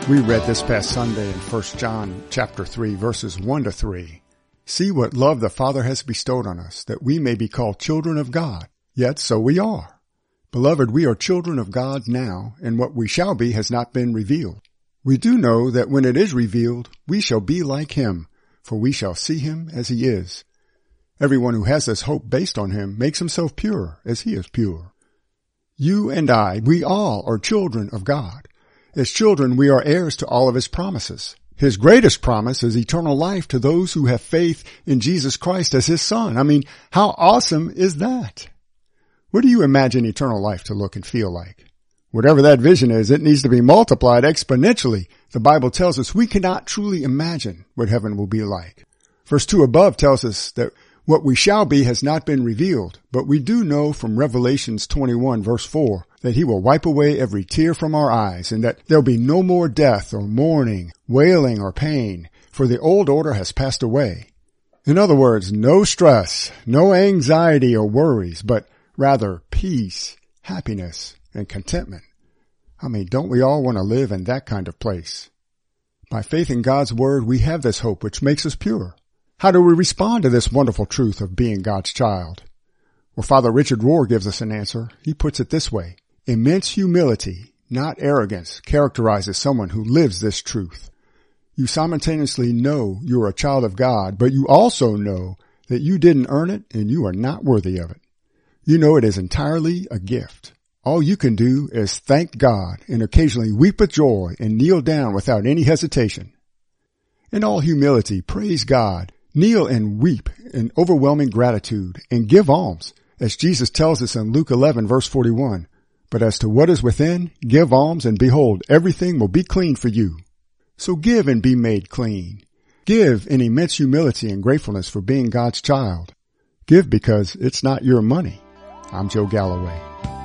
We read this past Sunday in 1 John chapter 3, verses 1 to 3. See what love the Father has bestowed on us, that we may be called children of God. Yet so we are. Beloved, we are children of God now, and what we shall be has not been revealed. We do know that when it is revealed, we shall be like him, for we shall see him as he is. Everyone who has this hope based on him makes himself pure as he is pure. You and I, we all are children of God. As children, we are heirs to all of his promises. His greatest promise is eternal life to those who have faith in Jesus Christ as his Son. I mean, how awesome is that? What do you imagine eternal life to look and feel like? Whatever that vision is, it needs to be multiplied exponentially. The Bible tells us we cannot truly imagine what heaven will be like. Verse 2 above tells us that what we shall be has not been revealed, but we do know from Revelations 21 verse 4 that he will wipe away every tear from our eyes, and that there'll be no more death or mourning, wailing or pain, for the old order has passed away. In other words, no stress, no anxiety or worries, but rather peace, happiness, and contentment. I mean, don't we all want to live in that kind of place? By faith in God's word, we have this hope which makes us pure. How do we respond to this wonderful truth of being God's child? Well, Father Richard Rohr gives us an answer. He puts it this way. Immense humility, not arrogance, characterizes someone who lives this truth. You simultaneously know you are a child of God, but you also know that you didn't earn it and you are not worthy of it. You know it is entirely a gift. All you can do is thank God and occasionally weep with joy and kneel down without any hesitation. In all humility, praise God. Kneel and weep in overwhelming gratitude and give alms, as Jesus tells us in Luke 11 verse 41. But as to what is within, give alms, and behold, everything will be clean for you. So give and be made clean. Give in immense humility and gratefulness for being God's child. Give because it's not your money. I'm Joe Galloway.